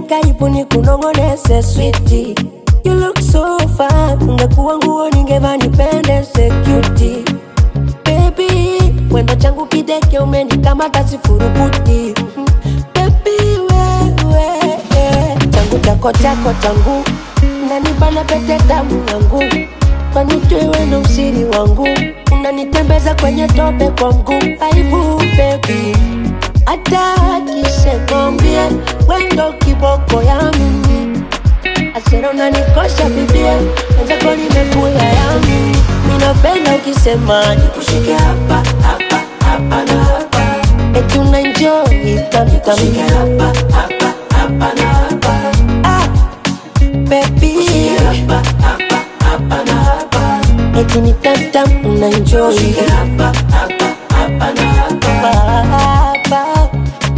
karibu nikunongoneze sweetie. You look so fine, ungekuwa nguo ningevaa nipendeze cutie. Baby, wendo changu kideke umenikamata sifurukuti. Baby, wewe changu chako chako changu, unanibana pete tamu yangu. Kwani ujui wendo usiri wangu, unanitembeza kwenye tope kwa mguu. Aibu baby, hata akisekombie wendo kiboko ya mimi. Asero unanikosha bibia, wenzako nimekula ya mimi. Minapenda ukisema nikushike hapa, hapa, hapa na hapa. Eti unaenjoy tamu tamu. Nikushike hapa, hapa, hapa na hapa. Ah, baby, hapa, hapa, hapa na hapa. Eti ni tamu tamu unaenjoy. Nikushike hapa, hapa, hapa na hapa. Hapa.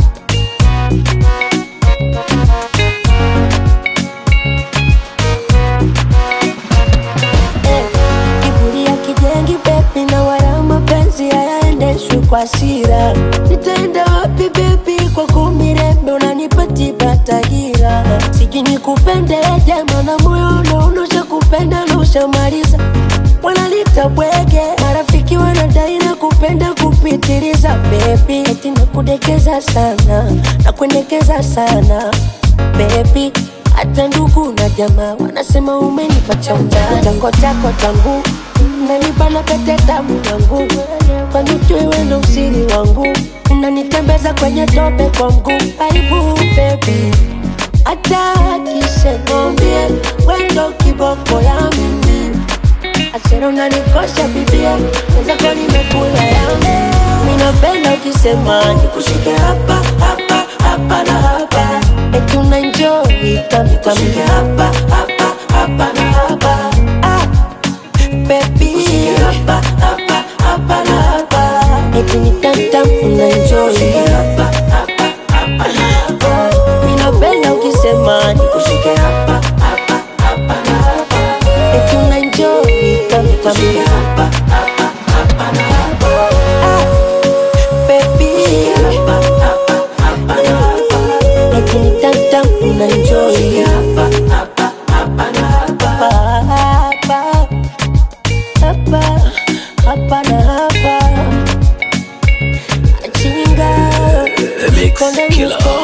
Kwa sira nitaenda wapi baby, kwa kumirembe unanipatiba tahira. Siji nikupende jema na moyo unaonosha kupenda na ushamaliza. Wanalita bwege, marafiki wanadai na kupenda kupitiliza. Baby, eti nakudekeza sana, nakuendekeza sana baby. Hata ndugu na jamaa wanasema umenipa cha undani. Chango chako changu, unanibana pete tamu yangu. Kwani ujui wendo usiri wangu, unanitembeza kwenye tope kwa mguu. Aibu baby, hata akisekombie wendo kiboko ya mimi. Asero unanikosha bibia, wenzako nimekula yangu. Minapenda ukisema nikushike hapa, hapa, hapa na hapa. Eti unaenjoy tamu tamu. Nikushike hapa, hapa, hapa na hapa. Ah, baby, hapa, hapa, hapa na hapa. Eti ni tamu tamu unaenjoy. Nikushike hapa, hapa, hapa na hapa. Minapenda ukisema nikushike hapa, hapa, hapa na hapa. Eti unaenjoy tamu tamu. Nikushike hapa, hapa, hapa na hapa. Ah, baby, hapa, hapa, hapa na hapa. Eti ni tamu tamu unaenjoy. Nikushike hapa, hapa, hapa na hapa. Hapa, hapa, hapa na hapa. Chinga, The Mix Killer.